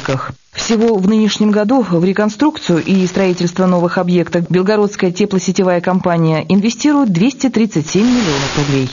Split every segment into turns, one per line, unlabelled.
стройках. Всего в нынешнем году в реконструкцию и строительство новых объектов Белгородская теплосетевая компания инвестирует 237 миллионов рублей.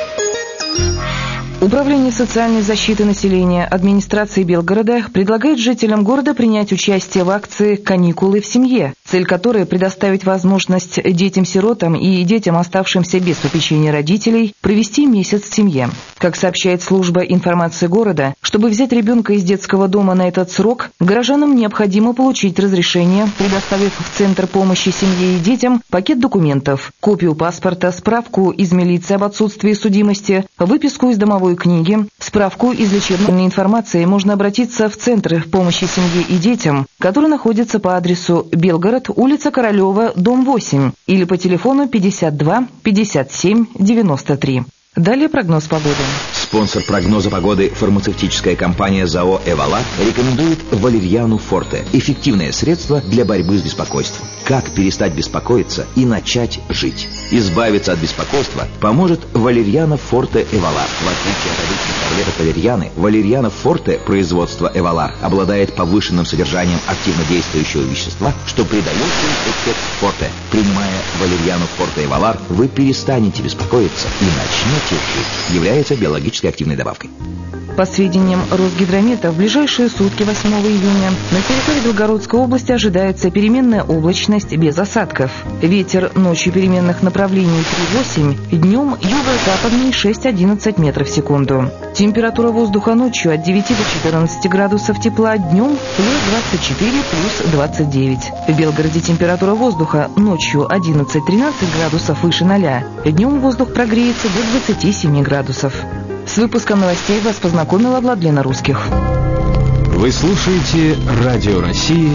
Управление социальной защиты населения администрации Белгорода предлагает жителям города принять участие в акции «Каникулы в семье», цель которой предоставить возможность детям-сиротам и детям, оставшимся без попечения родителей, провести месяц в семье. Как сообщает служба информации города, чтобы взять ребенка из детского дома на этот срок, горожанам необходимо получить разрешение, предоставив в Центр помощи семье и детям пакет документов, копию паспорта, справку из милиции об отсутствии судимости, выписку из домовой книги, справку из лечебной информации. Можно обратиться в Центр помощи семье и детям, который находится по адресу Белгород, улица Королева, дом 8, или по телефону 52 57 93. Далее прогноз погоды.
Спонсор прогноза погоды — фармацевтическая компания ЗАО «Эвалар» рекомендует валерьяну форте – эффективное средство для борьбы с беспокойством. Как перестать беспокоиться и начать жить? Избавиться от беспокойства поможет валерьяна форте «Эвалар». В отличие от обычных таблеток валерьяны, валерьяна форте производства «Эвалар» обладает повышенным содержанием активно действующего вещества, что придает ей эффект форте. Принимая валерьяну форте «Эвалар», вы перестанете беспокоиться и начнете жить. Является биологически активной добавкой.
По сведениям Росгидромета, в ближайшие сутки 8 июня на территории Белгородской области ожидается переменная облачность без осадков. Ветер ночью переменных направлений 3,8, днем юго-западный 6-11 метров в секунду. Температура воздуха ночью от 9 до 14 градусов тепла, днем плюс 24, плюс 29. В Белгороде температура воздуха ночью 11-13 градусов выше 0, днем воздух прогреется до 27 градусов. С выпуском новостей вас познакомила Владлена Русских.
Вы слушаете Радио России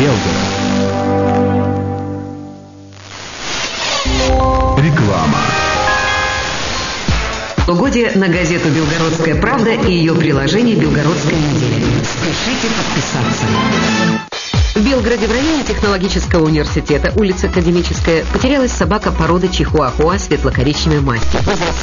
Белгород. Реклама.
Угодья на газету «Белгородская правда» и ее приложение «Белгородская неделя». Спешите подписаться. В Белгороде в районе технологического университета, улица Академическая, потерялась собака породы чихуахуа светло-коричневой масти.